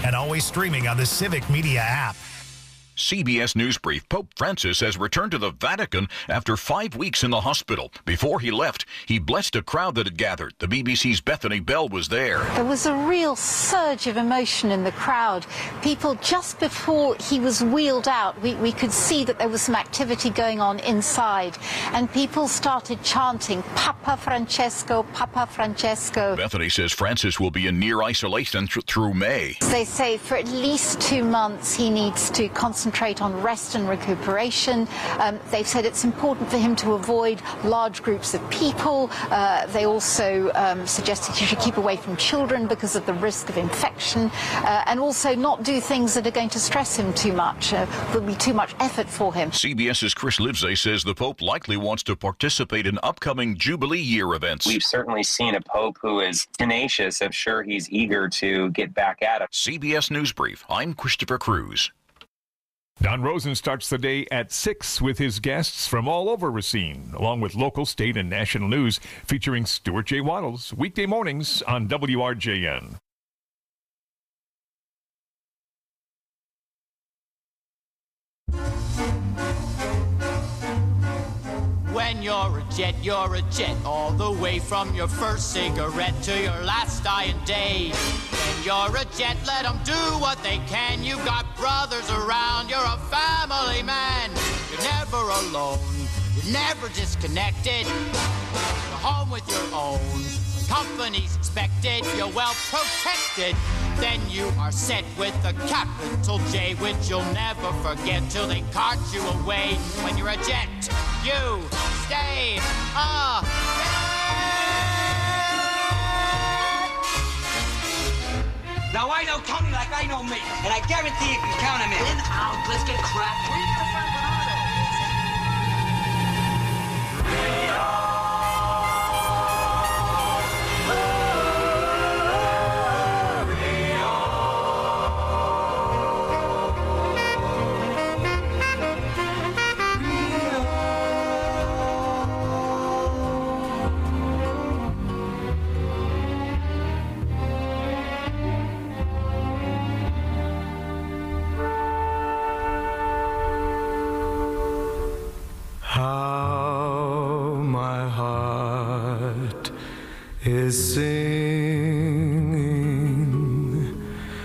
and always streaming on the Civic Media app. CBS News Brief. Pope Francis has returned to the Vatican after 5 weeks in the hospital. Before he left, he blessed a crowd that had gathered. The BBC's Bethany Bell was there. There was a real surge of emotion in the crowd. People, just before he was wheeled out, we could see that there was some activity going on inside. And people started chanting, Papa Francesco, Papa Francesco. Bethany says Francis will be in near isolation through May. They say for at least 2 months he needs to concentrate on rest and recuperation. They've said it's important for him to avoid large groups of people. They also suggested he should keep away from children because of the risk of infection, and also not do things that are going to stress him too much. Will be too much effort for him. CBS's Chris Livesay says the Pope likely wants to participate in upcoming Jubilee year events. We've certainly seen a Pope who is tenacious. I'm sure he's eager to get back at it. CBS News Brief. I'm Christopher Cruz. Don Rosen starts the day at 6 with his guests from all over Racine, along with local, state, and national news, featuring Stuart J. Waddles, weekday mornings on WRJN. When you're a jet, all the way from your first cigarette to your last dying day. When you're a jet, let them do what they can. You got brothers around, you're a family man. You're never alone, you're never disconnected. You're home with your own, company's expected. You're well protected, then you are set with a capital J, which you'll never forget till they cart you away. When you're a jet, you stay a jet. Now I know Tony like I know me, and I guarantee you can count him in. In, out, let's get cracking. How my heart is singing.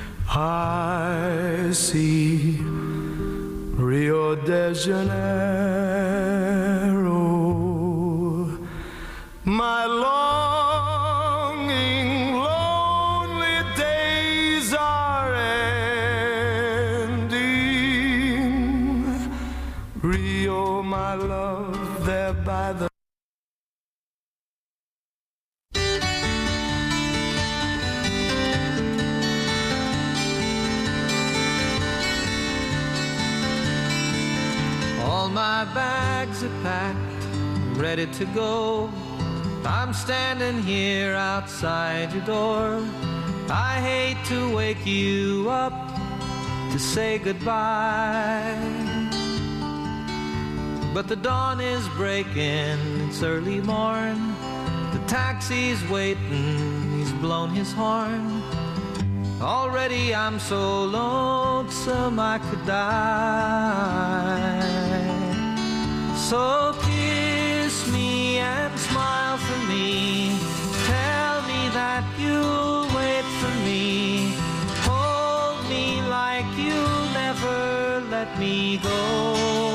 I see Rio de Janeiro. My longing, lonely days are ending. Rio, my love, there by the all my bags are packed, ready to go. I'm standing here outside your door. I hate to wake you up to say goodbye, but the dawn is breaking, it's early morn. The taxi's waiting, he's blown his horn. Already I'm so lonesome I could die. So kiss me and smile for me. Tell me that you'll wait for me. Hold me like you'll never let me go.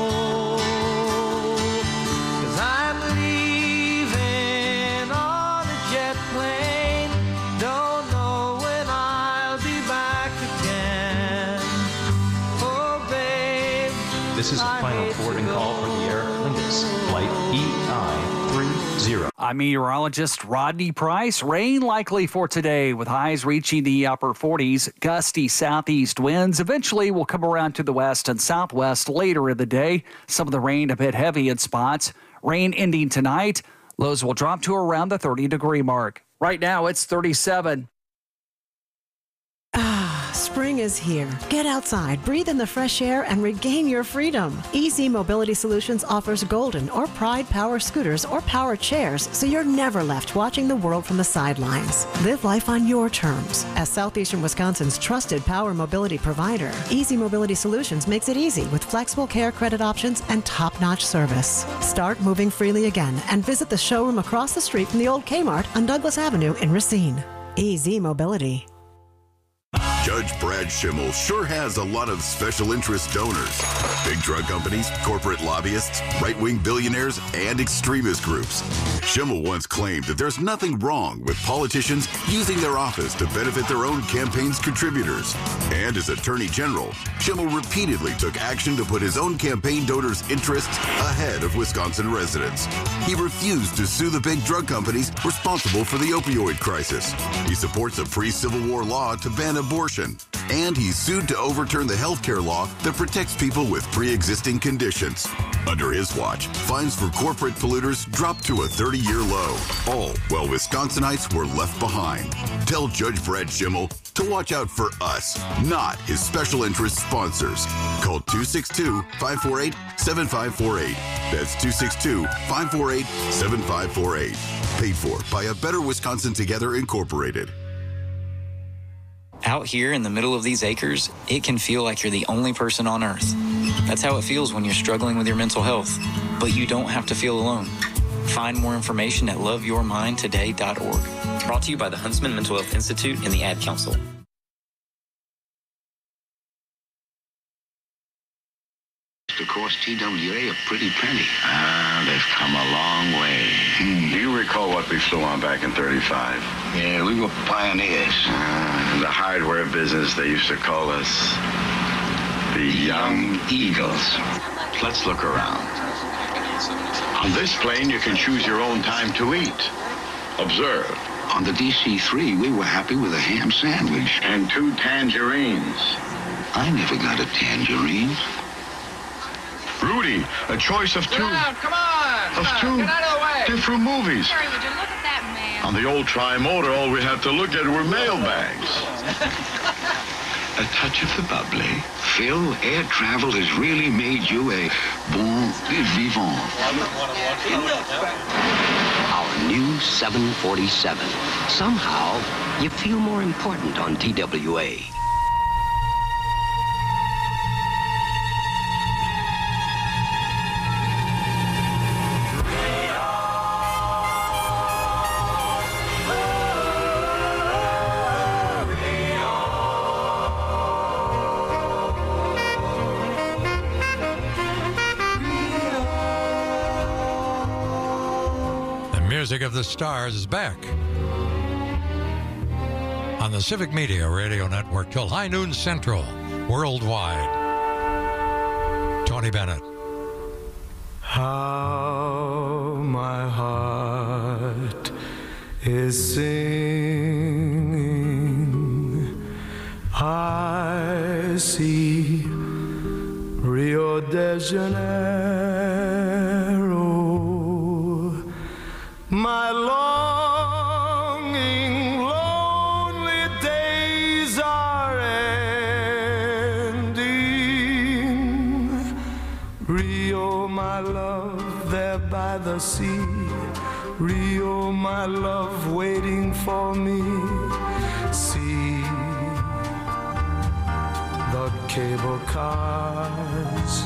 This is a final boarding call for the Aer Lingus, flight EI30. I'm meteorologist Rodney Price. Rain likely for today with highs reaching the upper 40s. Gusty southeast winds eventually will come around to the west and southwest later in the day. Some of the rain a bit heavy in spots. Rain ending tonight. Lows will drop to around the 30-degree mark. Right now it's 37. Spring is here. Get outside, breathe in the fresh air, and regain your freedom. EZ Mobility Solutions offers Golden or Pride power scooters or power chairs, so you're never left watching the world from the sidelines. Live life on your terms. As Southeastern Wisconsin's trusted power mobility provider, EZ Mobility Solutions makes it easy with flexible care credit options and top-notch service. Start moving freely again and visit the showroom across the street from the old Kmart on Douglas Avenue in Racine. EZ Mobility. Judge Brad Schimmel sure has a lot of special interest donors. Big drug companies, corporate lobbyists, right-wing billionaires, and extremist groups. Schimmel once claimed that there's nothing wrong with politicians using their office to benefit their own campaign's contributors. And as Attorney General, Schimmel repeatedly took action to put his own campaign donors' interests ahead of Wisconsin residents. He refused to sue the big drug companies responsible for the opioid crisis. He supports a pre-Civil War law to ban abortion. And he sued to overturn the health care law that protects people with pre-existing conditions. Under his watch, fines for corporate polluters dropped to a 30-year low, all while Wisconsinites were left behind. Tell Judge Brad Schimmel to watch out for us, not his special interest sponsors. Call 262-548-7548. That's 262-548-7548. Paid for by A Better Wisconsin Together, Incorporated. Out here in the middle of these acres, it can feel like you're the only person on earth. That's how it feels when you're struggling with your mental health. But you don't have to feel alone. Find more information at loveyourmindtoday.org. Brought to you by the Huntsman Mental Health Institute and the Ad Council. Of course, TWA are pretty plenty. They've come a long way. Do you recall what we flew on back in 35? Yeah, we were pioneers. In the hardware business, they used to call us the Young Eagles. Let's look around. On this plane, you can choose your own time to eat. Observe. On the DC-3, we were happy with a ham sandwich. And 2 tangerines. I never got a tangerine. Rudy, a choice of 2. Come on, Get out of the way. Different movies. Sorry, would you look at that man? On the old Tri-Motor, all we had to look at were mailbags. A touch of the bubbly. Phil, air travel has really made you a bon vivant. Our new 747. Somehow, you feel more important on TWA. Music of the Stars is back on the Civic Media Radio Network till high noon central worldwide. Tony Bennett. How my heart is singing. I see Rio de Janeiro. My longing, lonely days are ending. Rio, my love, there by the sea. Rio, my love, waiting for me. See the cable cars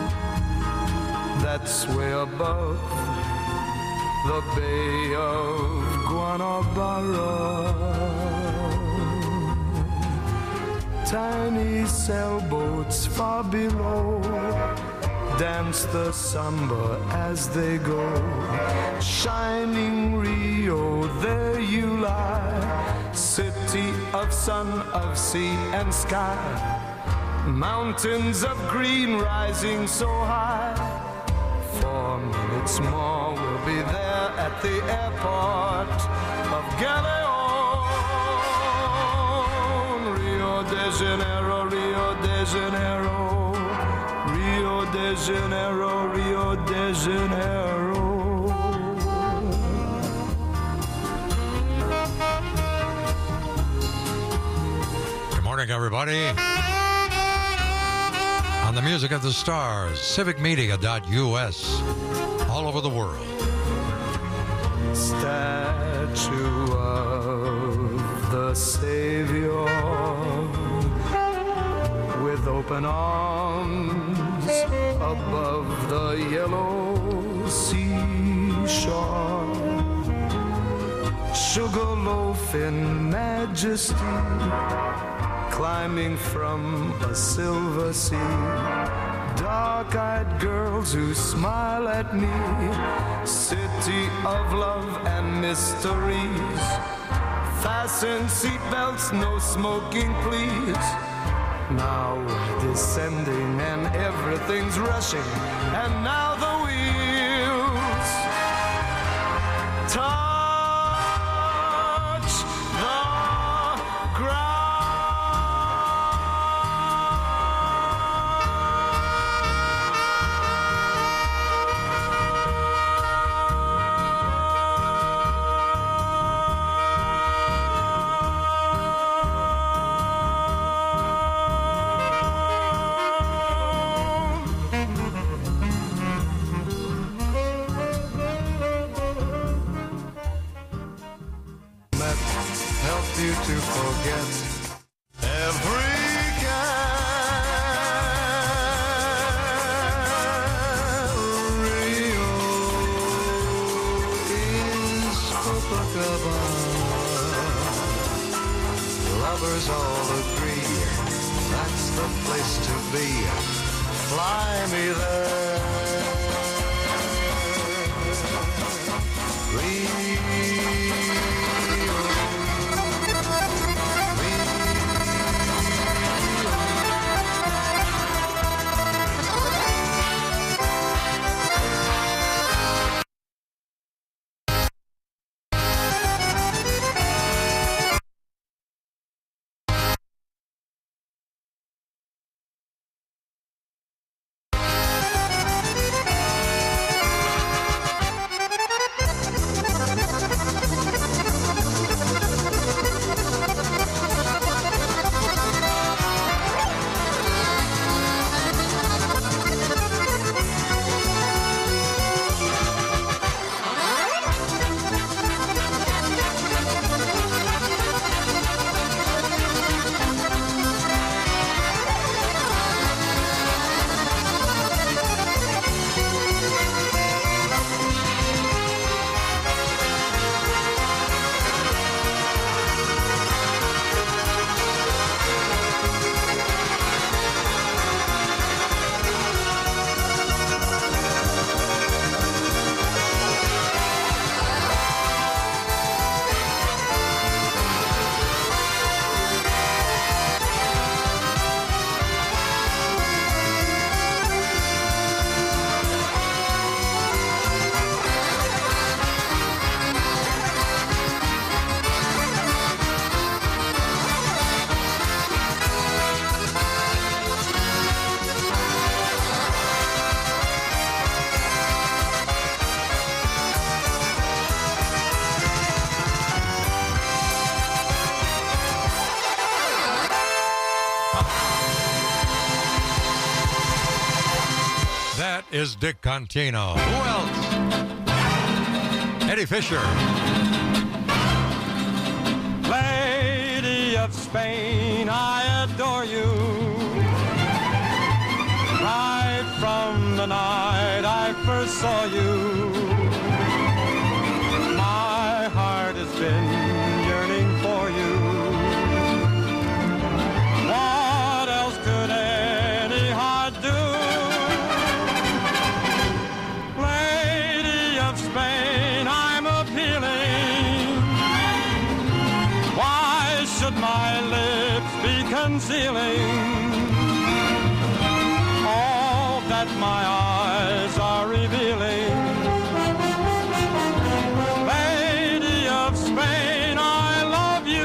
that sway above the Bay of Guanabara. Tiny sailboats far below dance the samba as they go. Shining Rio, there you lie, city of sun, of sea and sky. Mountains of green rising so high. 4 minutes more, we'll be there at the airport of Galeon. Rio de Janeiro, Rio de Janeiro, Rio de Janeiro, Rio de Janeiro. morning, everybody. On the Music of the Stars, civicmedia.us, all over the world. Statue of the Savior with open arms above the yellow seashore. Sugarloaf in majesty, climbing from a silver sea. Dark-eyed girls who smile at me, city of love and mysteries. Fasten seatbelts, no smoking, please. Now we're descending and everything's rushing, and now the wheels touch the ground. You to forget every carrion is Copacabana. Lovers all agree that's the place to be. Fly me there. Is Dick Contino. Who else? Eddie Fisher. Lady of Spain, I adore you. Right from the night I first saw you, my heart has been yearning for you. What else could any heart do? Spain, I'm appealing. Why should my lips be concealing all that my eyes are revealing? Lady of Spain, I love you.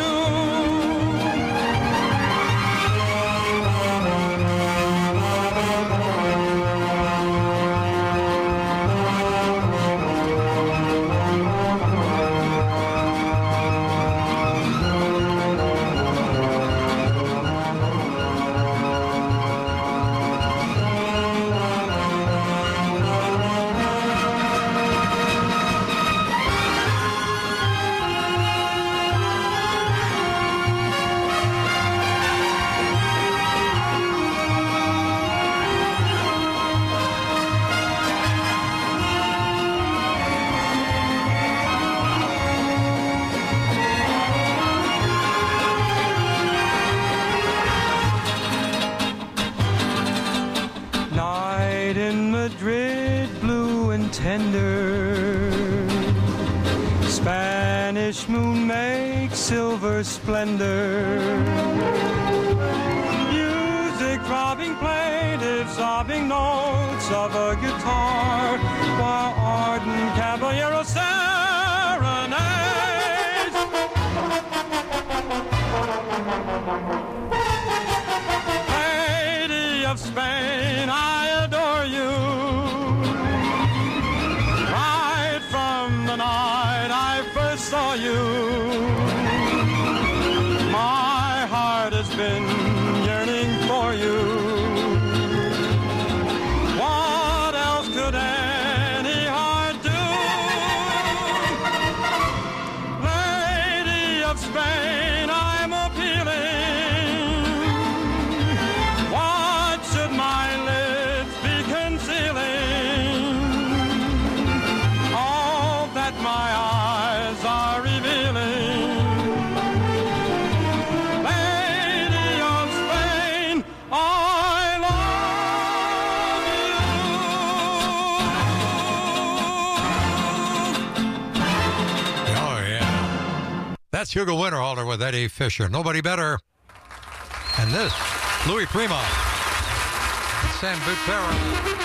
tender. Spanish moon makes silver splendor. Music throbbing plaintive, sobbing notes of a guitar, while ardent caballero serenades. Lady of Spain, I adore you. Right from the night I first saw you, my heart has been yearning for you. What else could any heart do? Lady of Spain, I'm appealing. What should my lips be concealing? All that my eyes are revealing. Lady of Spain, I love you. Oh, yeah. That's Hugo Winterhalter with Eddie Fisher. Nobody better. And this, Louis Prima. Sam Butera.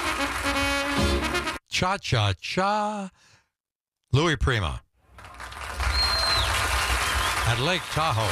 Cha-cha-cha. Louis Prima. At Lake Tahoe.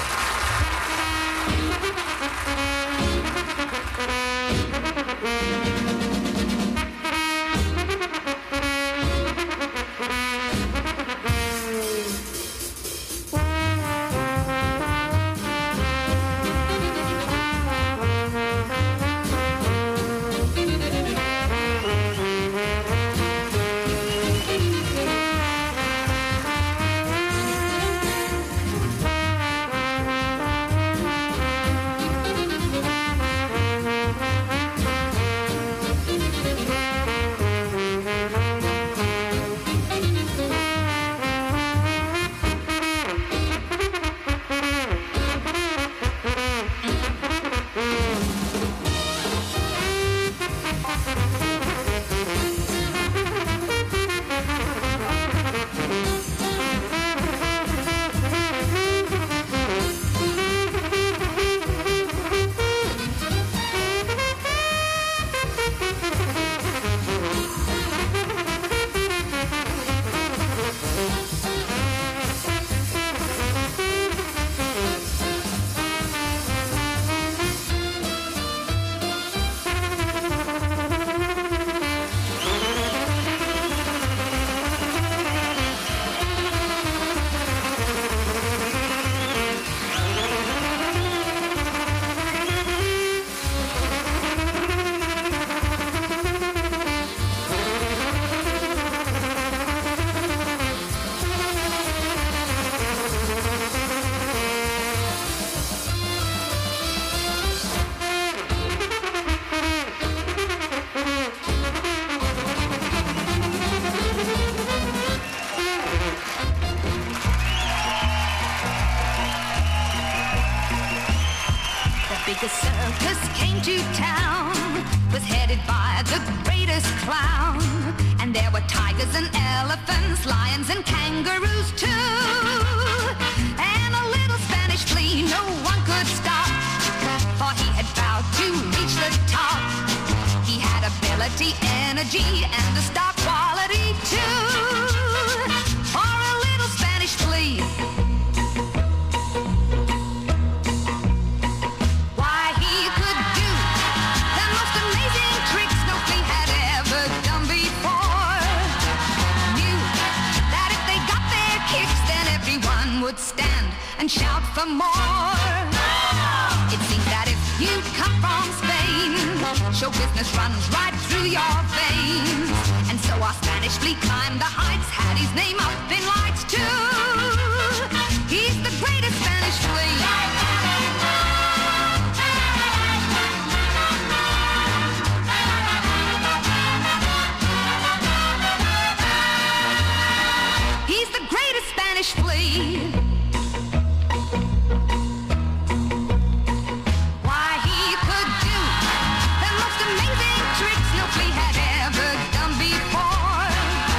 biggest circus came to town, was headed by the greatest clown. And there were tigers and elephants, lions and kangaroos too. And a little Spanish flea no one could stop, for he had vowed to reach the top. He had ability, energy, and a star quality too. For a little Spanish flea, would stand and shout for more. It seems that if you come from Spain, show business runs right through your veins. And so our Spanish flea climbed the heights, had his name up in lights too. He's the greatest Spanish flea. He's the greatest Spanish flea. Why, he could do the most amazing tricks no flea had ever done before.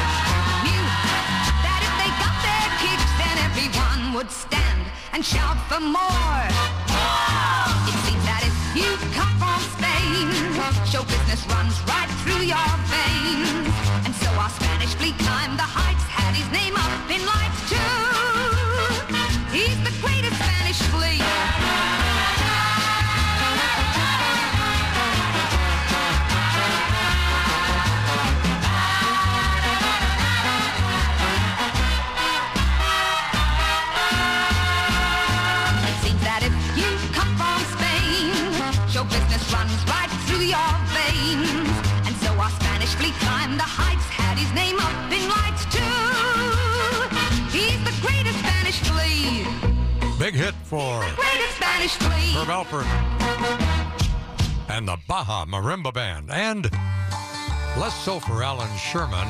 for more. It seems that if you come from Spain, show business runs right through your veins. And so our Spanish fleet climbed the heights, had his name up in lights too. He's the greatest Spanish fleet. Business runs right through your veins. And so our Spanish fleet climbed the heights, had his name up in lights too. He's the greatest Spanish fleet. Big hit for greatest Spanish fleet. Herb Alpert and the Baja Marimba Band. And less so for Alan Sherman.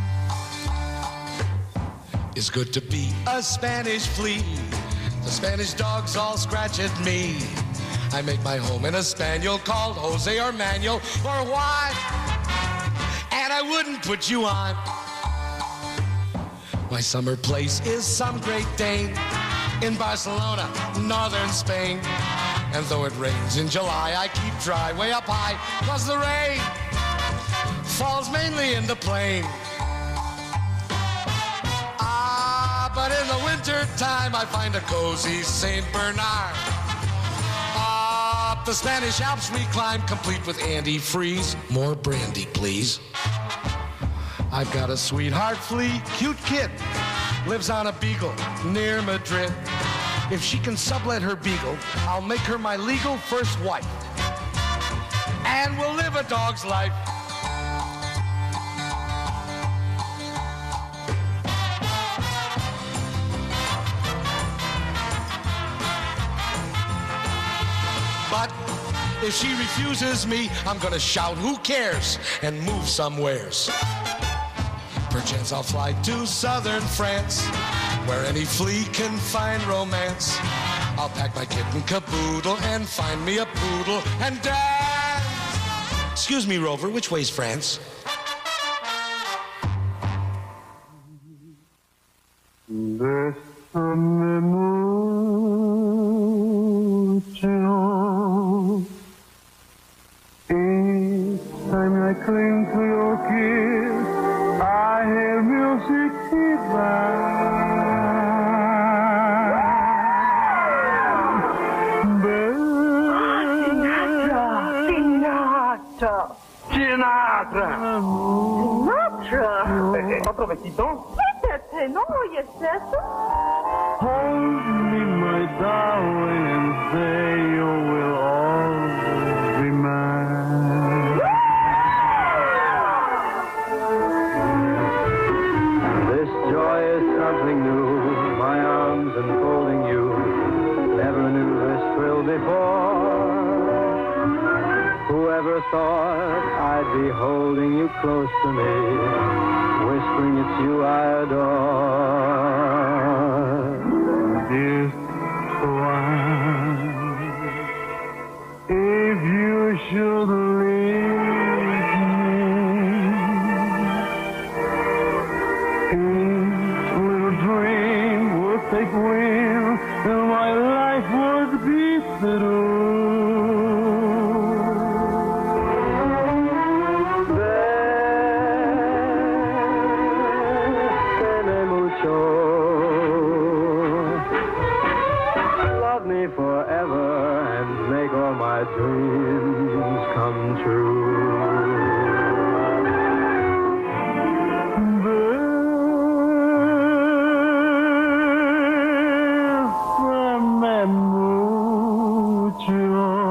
It's good to be a Spanish flea. The Spanish dogs all scratch at me. I make my home in a spaniel called Jose or Manuel or Juan, and I wouldn't put you on. My summer place is some Great Dane in Barcelona, northern Spain. And though it rains in July, I keep dry way up high, 'cause the rain falls mainly in the plain. But in the winter time, I find a cozy St. Bernard. Up the Spanish Alps we climb, complete with antifreeze. More brandy, please. I've got a sweetheart flea, cute kid, lives on a beagle near Madrid. If she can sublet her beagle, I'll make her my legal first wife. And we'll live a dog's life. But if she refuses me, I'm gonna shout, who cares, and move somewheres. Perchance I'll fly to southern France, where any flea can find romance. I'll pack my kitten caboodle and find me a poodle and dance. Excuse me, Rover, which way's France? Bésame mucho. Each time I cling to your kiss, I hear music divine. Sinatra. Otro besito. No, yes, hold me, my darling, and say you will always be mine. This joy is something new, my arms enfolding you. Never knew this thrill before. Whoever thought I'd be holding you close to me, whispering it's you I adore. This one, if you should leave me, each little dream would take wing, and my life would be through. Forever and make all my dreams come true. Bésame mucho.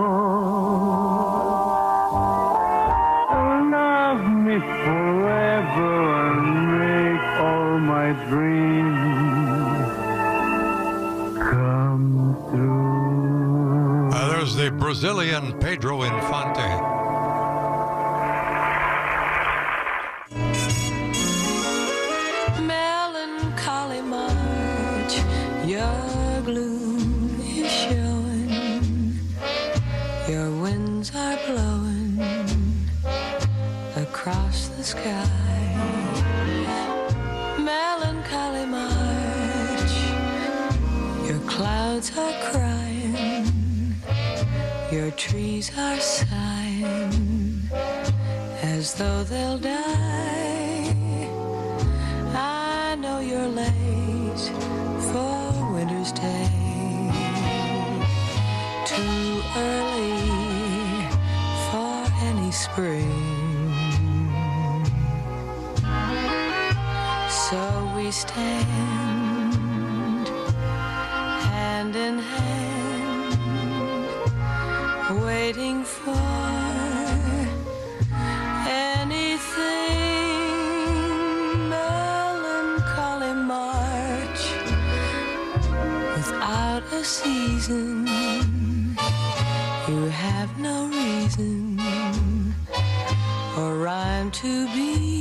Love me forever and make all my dreams come true. There's the Brazilian Pedro Infante. Melancholy March, your gloom is showing, your winds are blowing across the sky. Melancholy March, your clouds clouds are crying, your trees are sighing, as though they'll die. I know you're late for winter's day, too early for any spring. So we stand hand in hand, waiting for anything. Melancholy March without a season. You have no reason or rhyme to be.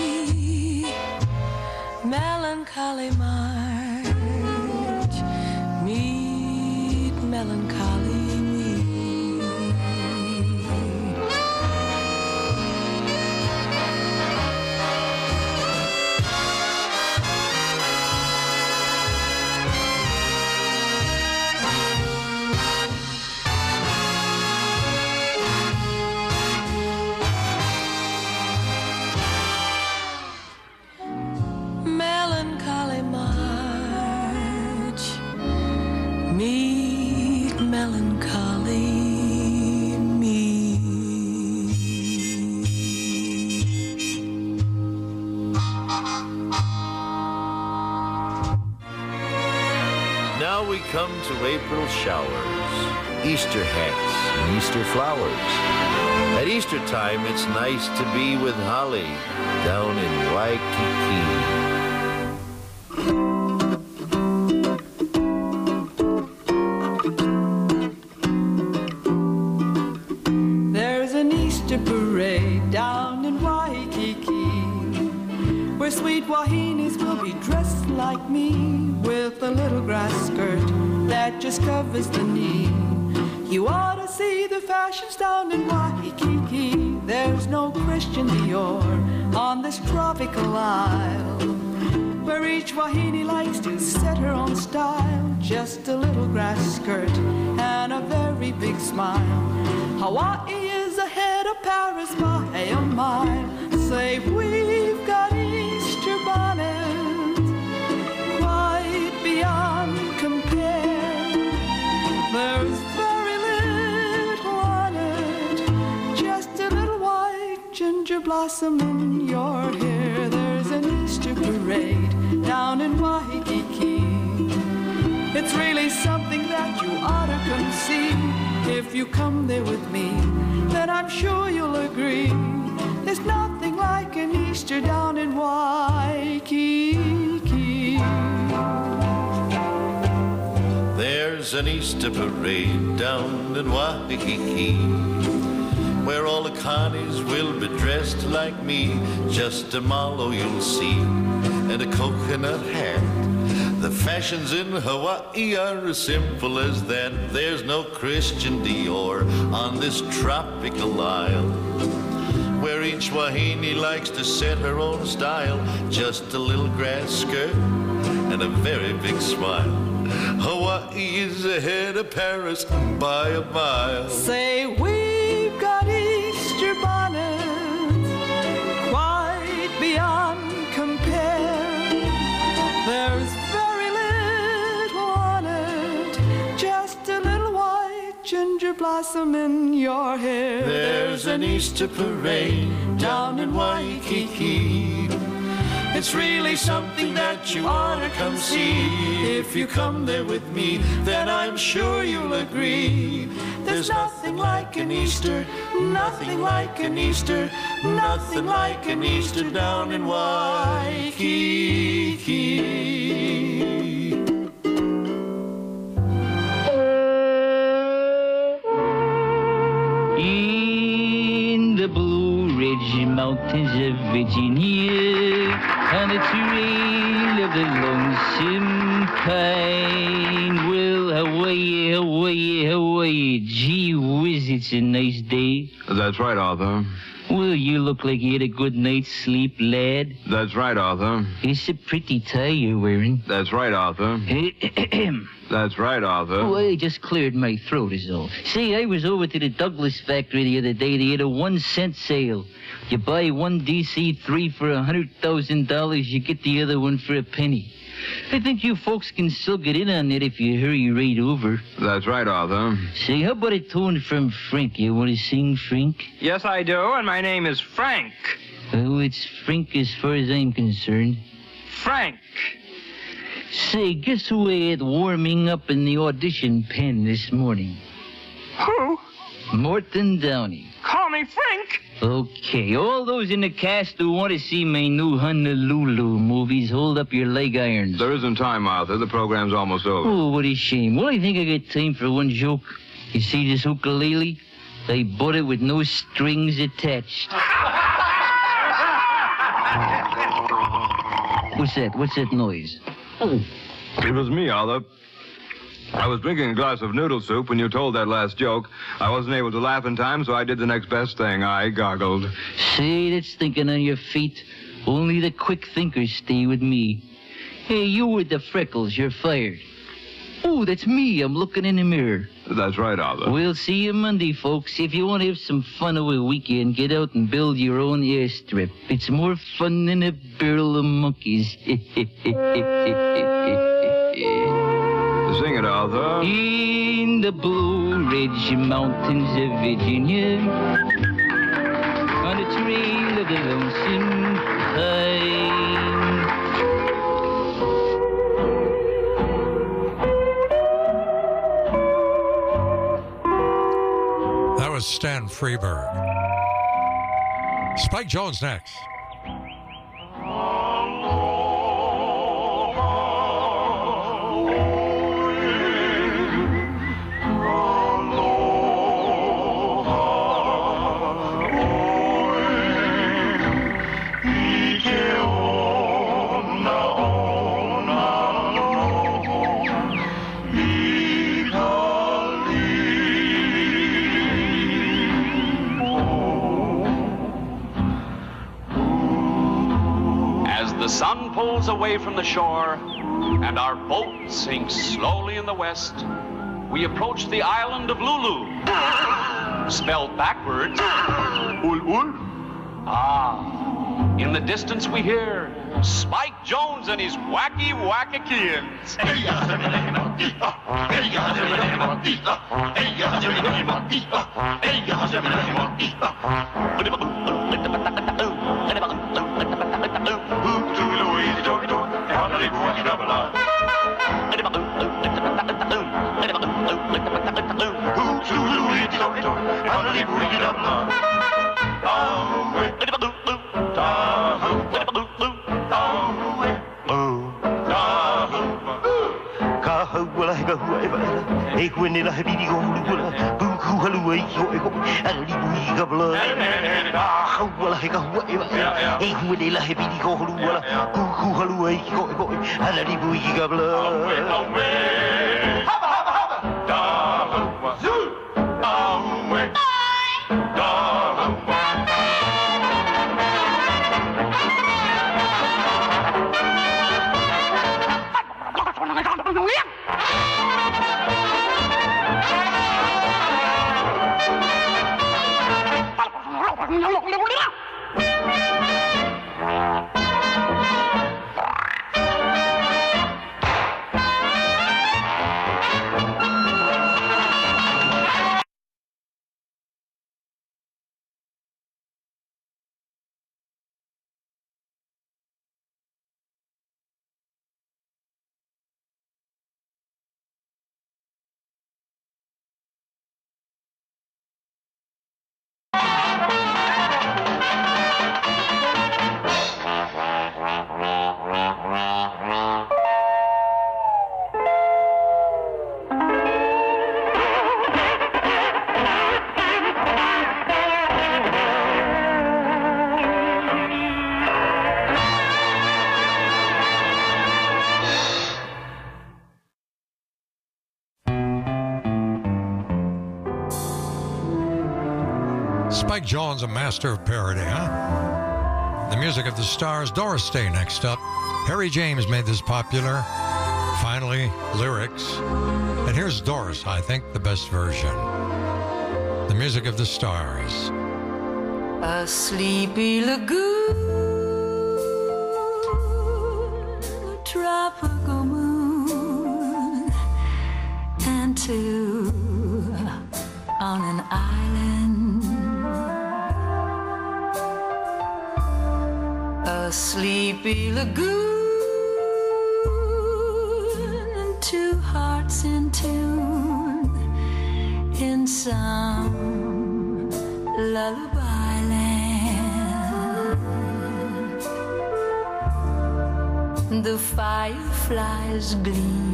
Melancholy March, meet melancholy me. Melancholy March, meet melancholy me. Now we come to April showers, Easter hats, and Easter flowers. At Easter time, it's nice to be with Holly down in Waikiki. There's an Easter parade down in Waikiki, where sweet wahinis will be dressed like me, with a little grass skirt that just covers the knee. You ought to see the fashions down in Waikiki. There's no Christian Dior on this tropical isle, where each wahine likes to set her own style. Just a little grass skirt and a very big smile. Hawaii is ahead of Paris by a mile. Say we've got Easter bonnets quite beyond compare. There's very little on it, just a little white ginger blossom in your hair. There's an Easter parade down in Waikiki. It's really something that you ought to come see. If you come there with me, then I'm sure you'll agree. There's nothing like an Easter down in Waikiki. There's an Easter parade down in Waikiki, where all the Connies will be dressed like me. Just a mallow you'll see, and a coconut hat. The fashions in Hawaii are as simple as that. There's no Christian Dior on this tropical isle, where each wahine likes to set her own style. Just a little grass skirt and a very big smile. Hawaii is ahead of Paris by a mile. Say we've got Easter bonnets quite beyond compare. There's very little on it, just a little white ginger blossom in your hair. There's an Easter parade down in Waikiki. It's really something that you ought to come see. If you come there with me, then I'm sure you'll agree. There's nothing like an Easter, nothing like an Easter, nothing like an Easter down in Waikiki. In the Blue Ridge Mountains of Virginia, on the trail of the lonesome pine, well, Hawaii, Hawaii, Hawaii, gee whiz, it's a nice day? That's right, Arthur. Well, you look like you had a good night's sleep, lad. That's right, Arthur. It's a pretty tie you're wearing. That's right, Arthur. That's right, Arthur. Oh, I just cleared my throat is all. See, I was over to the Douglas factory the other day. They had a 1-cent sale. You buy one DC-3 for $100,000, you get the other one for a penny. I think you folks can still get in on it if you hurry right over. That's right, Arthur. Say, how about a tune from Frank? You want to sing, Frank? Yes, I do, and my name is Frank. Oh, it's Frank as far as I'm concerned. Frank. Say, guess who I had warming up in the audition pen this morning? Who? Morton Downey. Call me Frank. Okay, all those in the cast who want to see my new Honolulu movies, hold up your leg irons. There isn't time, Arthur. The program's almost over. Oh, what a shame. Well, I think I got time for one joke. You see this ukulele? I bought it with no strings attached. What's that? What's that noise? Oh. It was me, Arthur. I was drinking a glass of noodle soup when you told that last joke. I wasn't able to laugh in time, so I did the next best thing. I goggled. See, that's thinking on your feet. Only the quick thinkers stay with me. Hey, you with the freckles, you're fired. Oh, that's me. I'm looking in the mirror. That's right, Arthur. We'll see you Monday, folks. If you want to have some fun over a weekend, get out and build your own airstrip. It's more fun than a barrel of monkeys. Sing it, Arthur. In the Blue Ridge Mountains of Virginia, on the trail of the lonesome pine. That was Stan Freberg. Spike Jones next. The sun pulls away from the shore, and our boat sinks slowly in the west. We approach the island of Lulu, spelled backwards, Ul-Ul. Ah, in the distance we hear Spike Jones and his wacky wackakins. Spike Jones, a master of parody, huh? The Music of the Stars. Doris Day next up. Harry James made this popular. Finally, lyrics. And here's Doris, I think the best version. The Music of the Stars. A sleepy lagoon, a tropical moon, and two on an island. A sleepy lagoon and two hearts in tune in some lullaby land. The fireflies gleam,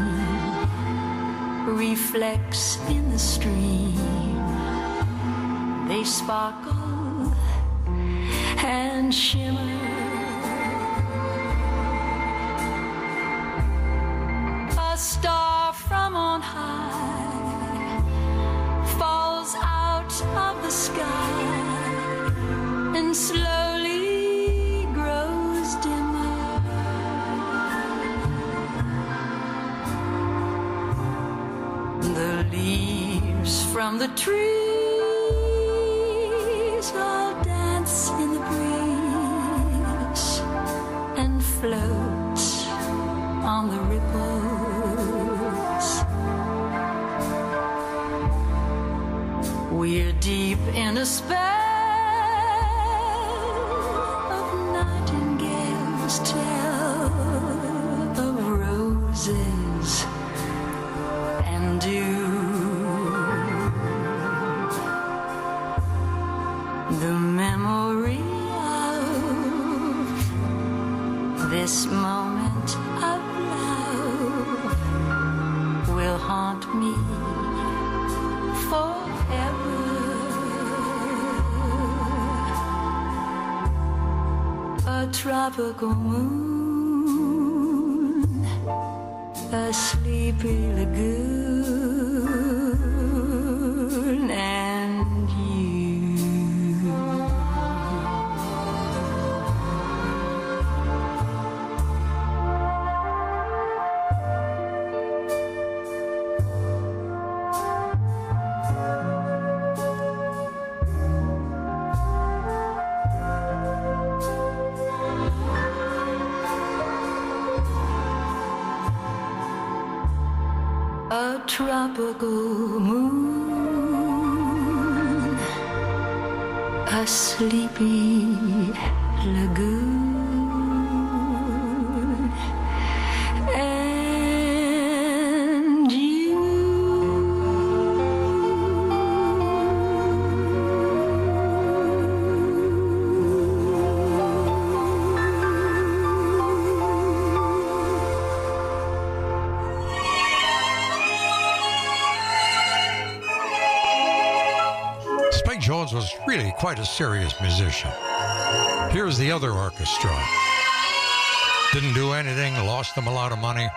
reflects in the stream. They sparkle and shimmer. A star from on high falls out of the sky and slowly grows dimmer. The leaves from the trees all dance in the breeze and float on the ripples. We're deep in a spell of nightingales' tale of roses and dew. The memory of this moment of love will haunt me forever. A tropical moon, a sleepy lagoon, and you. A tropical moon, a sleepy lagoon, and you. Spike Jones was really quite a serious musician. Here's the other orchestra. Didn't do anything, lost them a lot of money.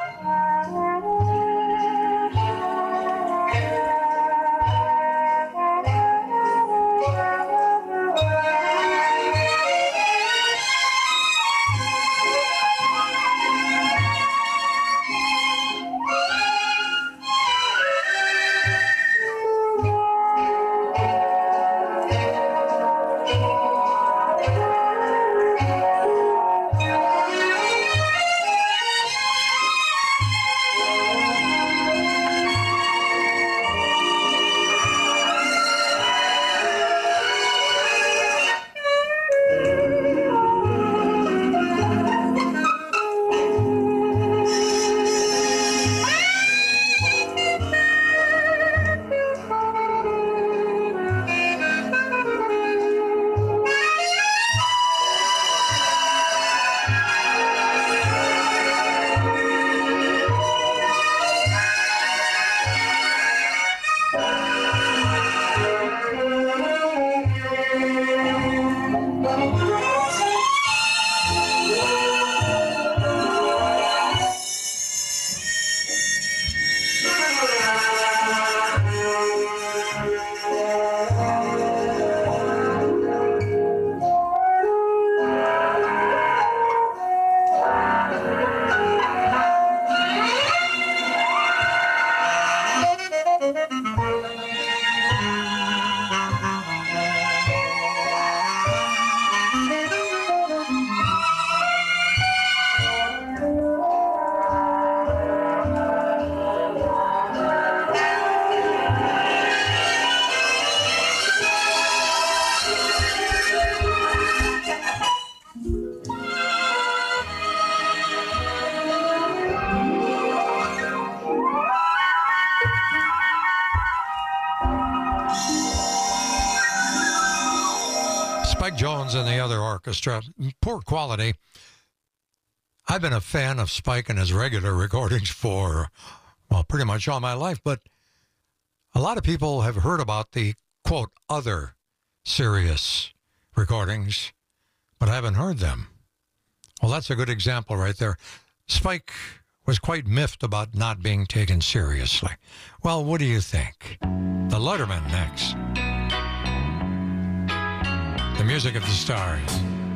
Spike Jones and the other orchestra. Poor quality. I've been a fan of Spike and his regular recordings for, well, pretty much all my life, but a lot of people have heard about the, quote, other Sirius recordings, but I haven't heard them. Well, that's a good example right there. Spike was quite miffed about not being taken seriously. Well, what do you think? The Letterman next. The music of the stars.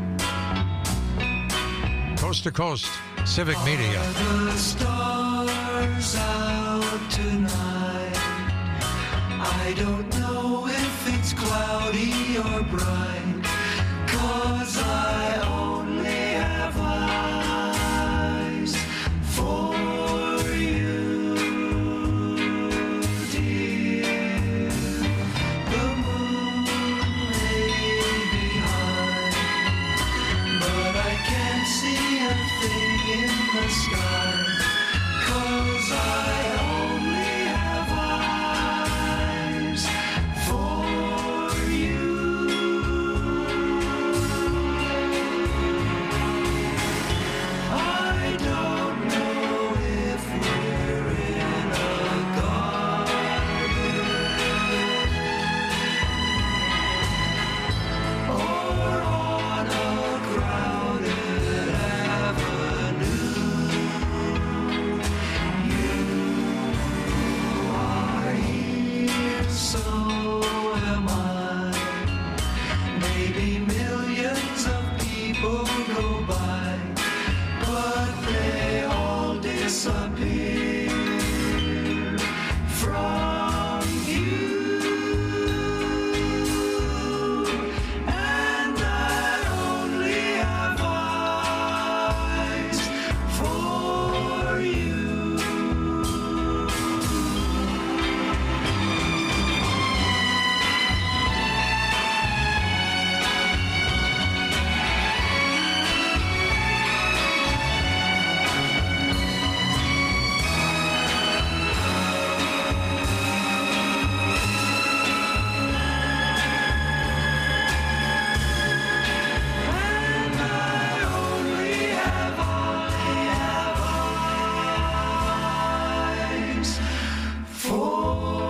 Coast to Coast, Civic Media. Are the stars out tonight? I don't know if it's cloudy or bright, 'cause I only have eyes for you, dear. The moon may be high, but I can't see a thing in the sky, 'cause I only have eyes for you. I don't know if we're in a garden or on a crowded avenue. You are here, so am I. Maybe millions of people go by, but they all disappear from view. And I only have eyes for you. And I only have eyes for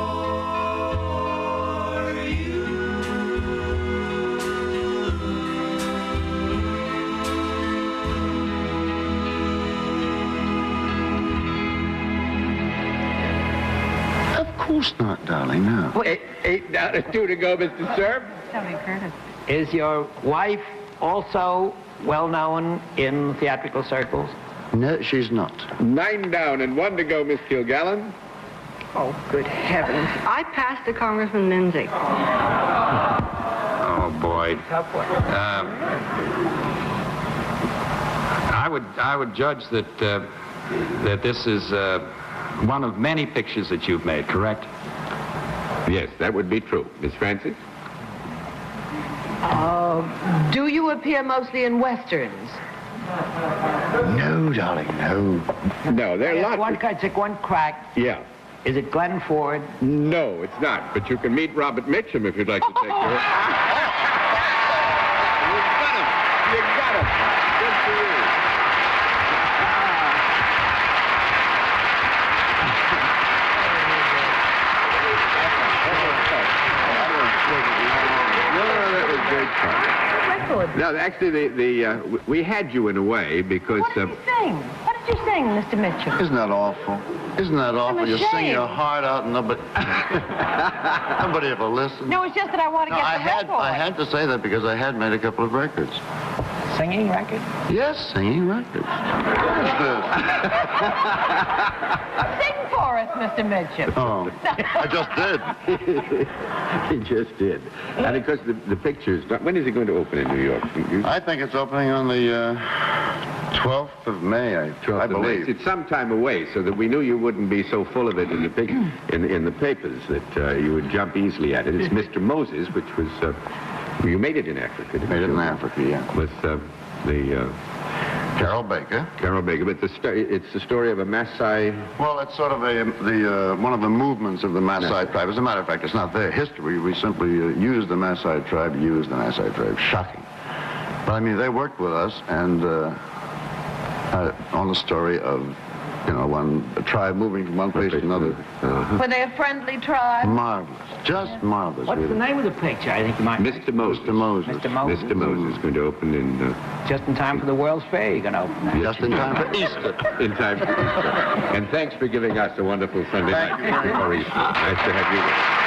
you. Of course not, darling, no. Eight down and 2 to go, Mr. Serb. Tell me, Curtis. Is your wife also well known in theatrical circles? No, she's not. 9 down and 1 to go, Miss Kilgallen. Oh, good heavens. I passed to Congressman Lindsay. Oh, boy. I would judge that that this is one of many pictures that you've made, correct? Yes, that would be true. Miss Francis? Do you appear mostly in westerns? No, darling, no. No, there are lots. Can I take one crack? Yeah. Is it Glenn Ford? No, it's not. But you can meet Robert Mitchum if you'd like to take your... You got him. You got him. Good for you. No, actually, we had you in a way because... What did you sing? What did you sing, Mr. Mitchell? Isn't that awful? Isn't that awful? You sing your heart out and nobody ever listens. No, it's just that I want to get the record. I had to say that because I had made a couple of records. Singing record? Yes, singing records. What is this? Sing for us, Mr. Mitchell. Oh, I just did. He just did. And of course, the pictures. When is it going to open in New York? I think it's opening on the 12th of May, I believe. It's some time away, so that we knew you wouldn't be so full of it in the in the papers that you would jump easily at it. It's Mr. Moses, which was you made it in Africa. Made it in Africa, yeah. With the Carol Baker. Carol Baker, but it's the story of a Maasai... Well, it's sort of one of the movements of the Maasai tribe. As a matter of fact, it's not their history. We simply used the Maasai tribe, Shocking. But, I mean, they worked with us and on the story of, a tribe moving from one place to another. Were they a friendly tribe? Marvelous. Just marvelous. What's the name of the picture? I think you might... Mr. Moses. Mr. Moses. Mr. Moses. Mr. Moses is going to open in... Just in time for the World's Fair, you're going to open that. Just in time for Easter. In time for Easter. And thanks for giving us a wonderful Sunday night before Easter. Nice to have you with us.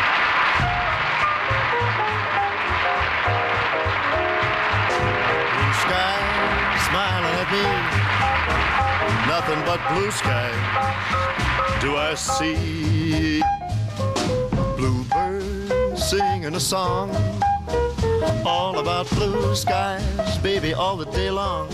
Smiling at me, nothing but blue sky do I see. Bluebirds singing a song all about blue skies, baby, all the day long.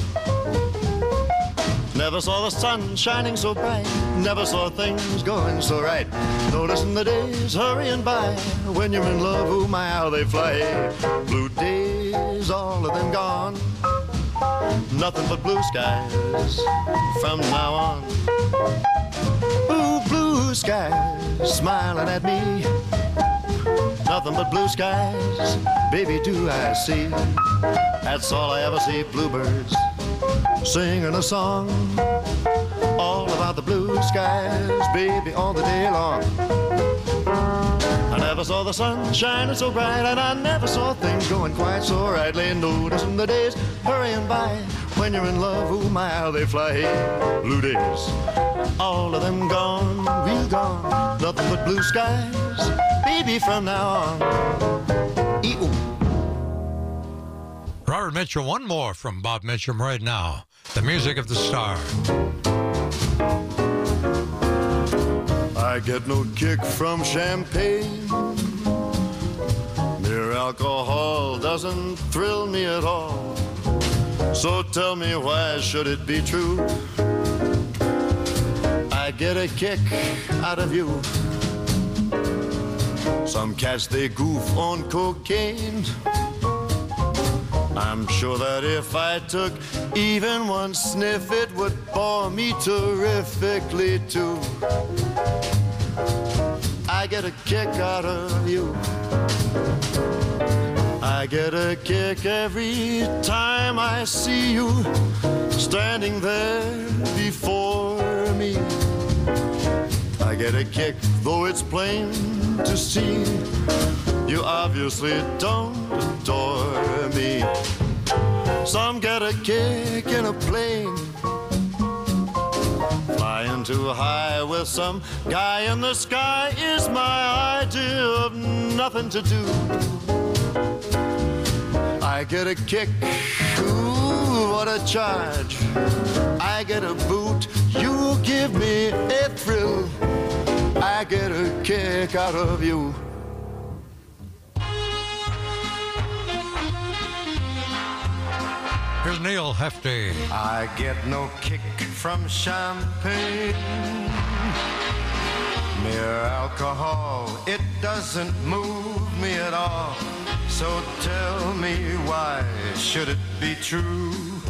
Never saw the sun shining so bright, never saw things going so right. Noticing the days hurrying by, when you're in love, oh my, how they fly. Blue days, all of them gone, nothing but blue skies from now on. Ooh, blue skies smiling at me, nothing but blue skies, baby, do I see. That's all I ever see, bluebirds singing a song all about the blue skies, baby, all the day long. I never saw the sun shining so bright, and I never saw things going quite so rightly. Noticing the days hurrying by, when you're in love, oh my, how they fly. Blue days, all of them gone, real gone, nothing but blue skies, baby, from now on. E-oo. Robert Mitchum, one more from Bob Mitchum right now. The music of the star. I get no kick from champagne. Mere alcohol doesn't thrill me at all. So tell me, why should it be true? I get a kick out of you. Some cats, they goof on cocaine. I'm sure that if I took even one sniff, it would bore me terrifically too. I get a kick out of you. I get a kick every time I see you standing there before me. I get a kick, though it's plain to see you obviously don't adore me. Some get a kick in a plane, flying too high with some guy in the sky is my idea of nothing to do. I get a kick, ooh, what a charge. I get a boot, you give me a thrill. I get a kick out of you. Here's Neil Hefti. I get no kick from champagne. Mere alcohol, it doesn't move me at all. So tell me, why should it be true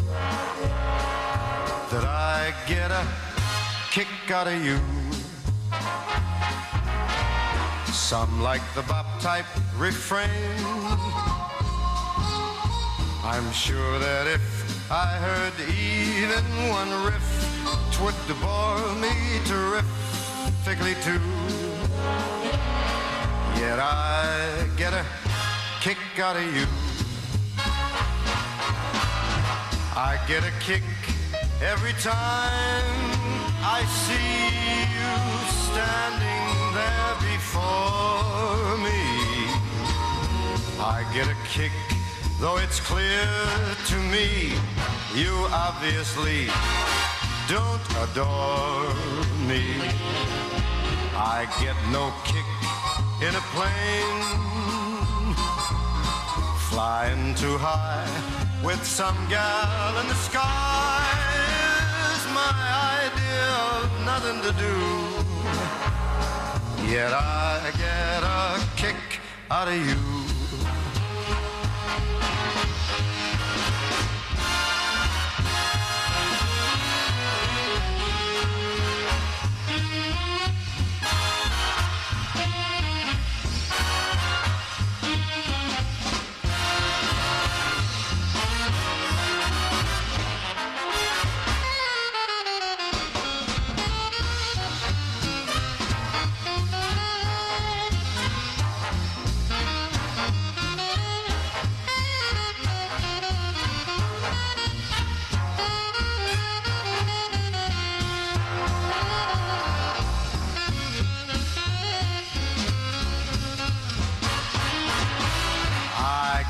that I get a kick out of you? Some like the bop type refrain. I'm sure that if I heard even one riff, 'twould bore me terrifically too. Yet I get a kick out of you. I get a kick every time I see you standing there before me. I get a kick, though it's clear to me you obviously don't adore me. I get no kick in a plane, flying too high with some gal in the sky is my idea of nothing to do. Yet I get a kick out of you.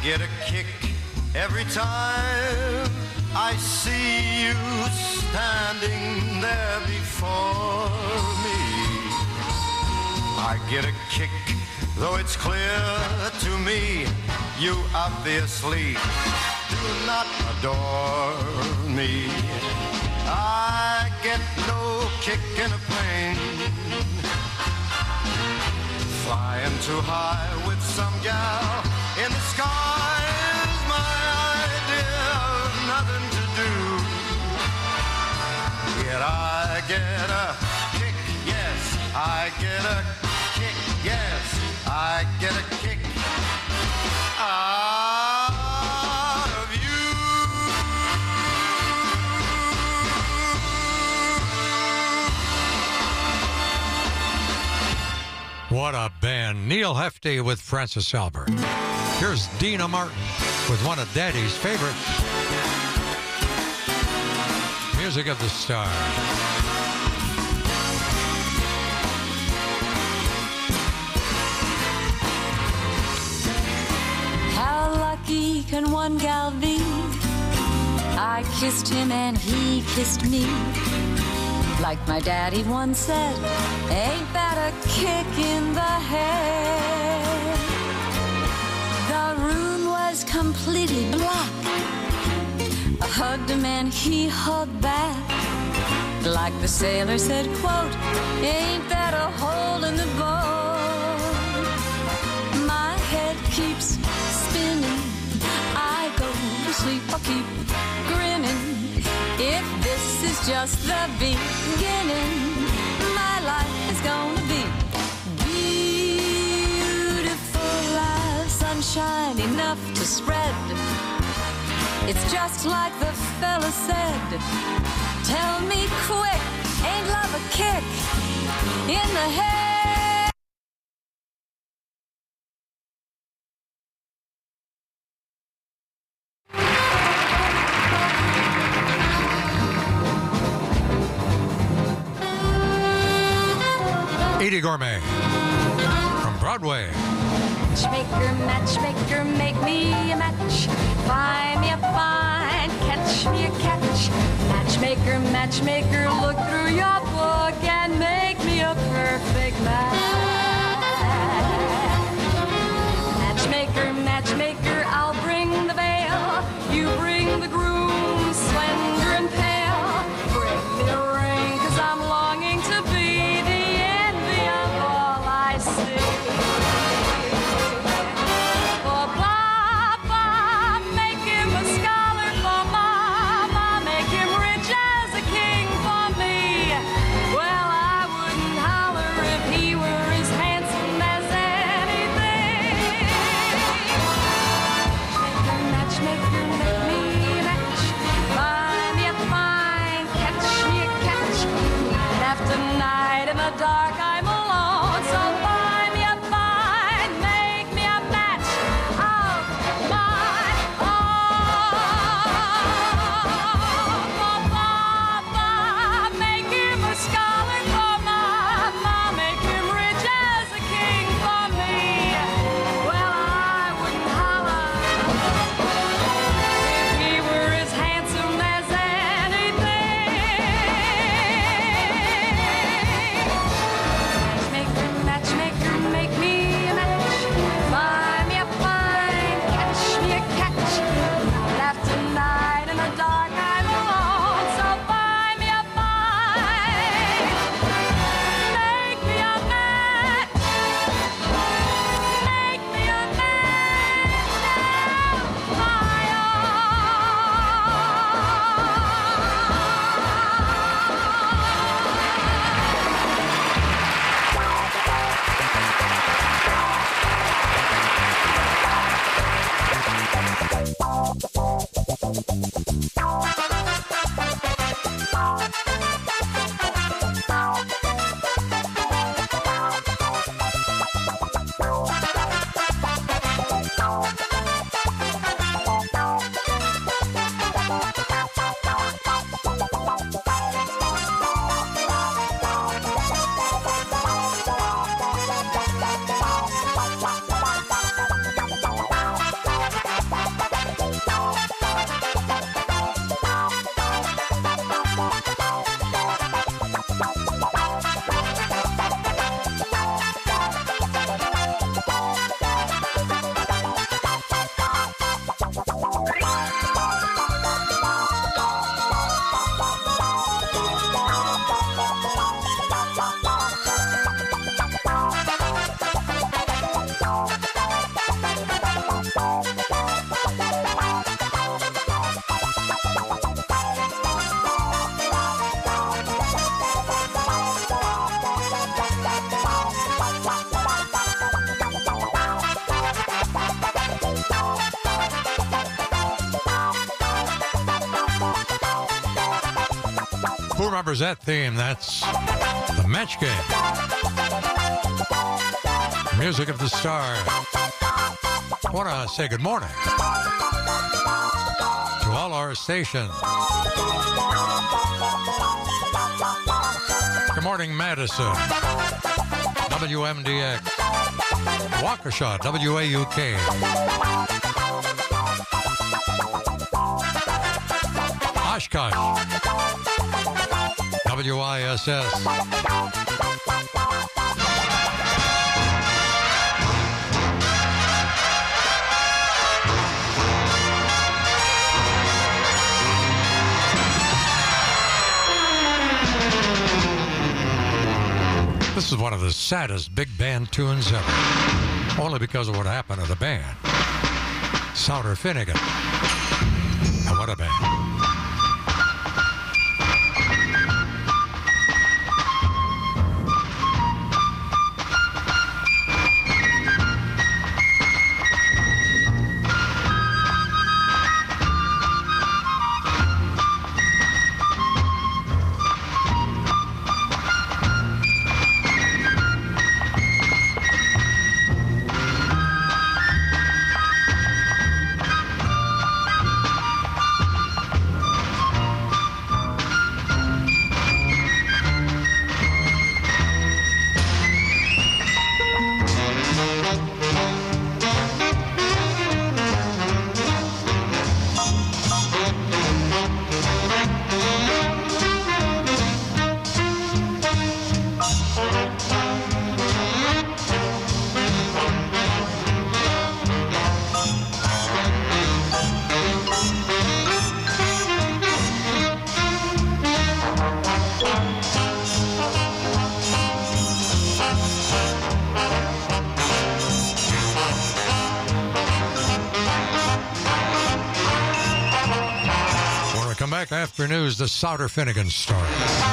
get a kick every time I see you standing there before me. I get a kick, though it's clear to me you obviously do not adore me. I get no kick in a plane, flying too high with some gal in the sky is my idea of nothing to do. Yet I get a kick, yes, I get a kick, yes, I get a kick out of you. What a band. Neil Hefti with Francis Albert. Here's Dina Martin with one of Daddy's favorites. Music of the Stars. How lucky can one gal be? I kissed him and he kissed me. Like my daddy once said, ain't that a kick in the head? The room was completely black. I hugged him and he hugged back. Like the sailor said, quote, ain't that a hole in the boat? My head keeps spinning. I go to sleep, I keep grinning. If this is just the beginning, my life is gonna be beautiful as sunshine enough to spread. It's just like the fella said. Tell me quick, ain't love a kick in the head? Edie Gourmet from Broadway. Matchmaker, make me a match. Find me a find, catch me a catch. Matchmaker, look through your book and make me a perfect match. Matchmaker, I'll bring the veil. You bring the groom, slender and pale. Bring me a ring, 'cause I'm longing to be the envy of all I see. For Papa, make him a scholar. For Mama, make him rich as a king. For me, well, I wouldn't holler if he were as handsome as anything. Matchmaker, make me a match. Find me a find, catch me a catch. After night in the dark, I'm alone, so find me a find, make me a match of my own. For Papa, make him a scholar. For Mama, make him rich as a king. For me, well, I wouldn't holler if he were as handsome as anything. Matchmaker, make me a match. Find me a find, catch me a catch. After night in the dark, I'm alone, so find me a find. Make me a match. Make me a match of my Who remembers that theme? That's the match game. Music of the Stars. I want to say good morning to all our stations. Good morning, Madison. WMDX. Waukesha, WAUK. Oshkosh, WISS. This is one of the saddest big band tunes ever. Only because of what happened to the band. Souter Finnegan. And what a band. After news, the Souter Finnegan story.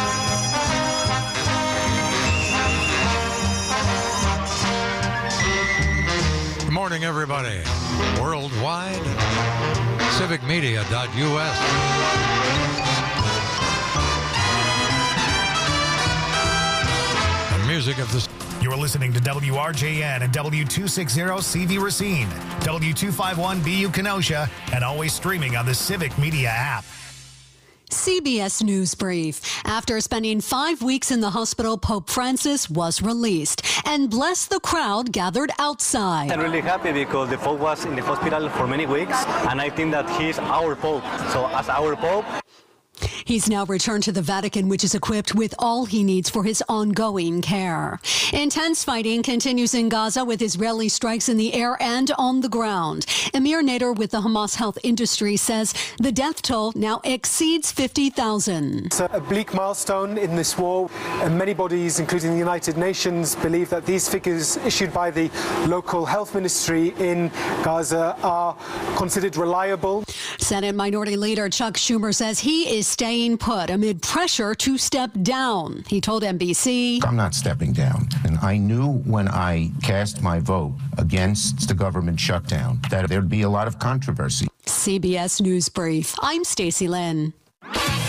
Good morning, everybody. Worldwide, civicmedia.us. The music of the... You're listening to WRJN and W260CV Racine, W251BU Kenosha, and always streaming on the Civic Media app. CBS News Brief. After spending 5 weeks in the hospital, Pope Francis was released, and bless the crowd gathered outside. I'm really happy because the Pope was in the hospital for many weeks, and I think that he's our Pope. So as our Pope, he's now returned to the Vatican, which is equipped with all he needs for his ongoing care. Intense fighting continues in Gaza with Israeli strikes in the air and on the ground. Amir Nader with the Hamas Health Industry says the death toll now exceeds 50,000. It's a bleak milestone in this war. And many bodies, including the United Nations, believe that these figures issued by the local health ministry in Gaza are considered reliable. Senate Minority Leader Chuck Schumer says he is staying put amid pressure to step down. He told NBC, I'm not stepping down. And I knew when I cast my vote against the government shutdown that there'd be a lot of controversy. CBS News Brief. I'm Stacey Lynn.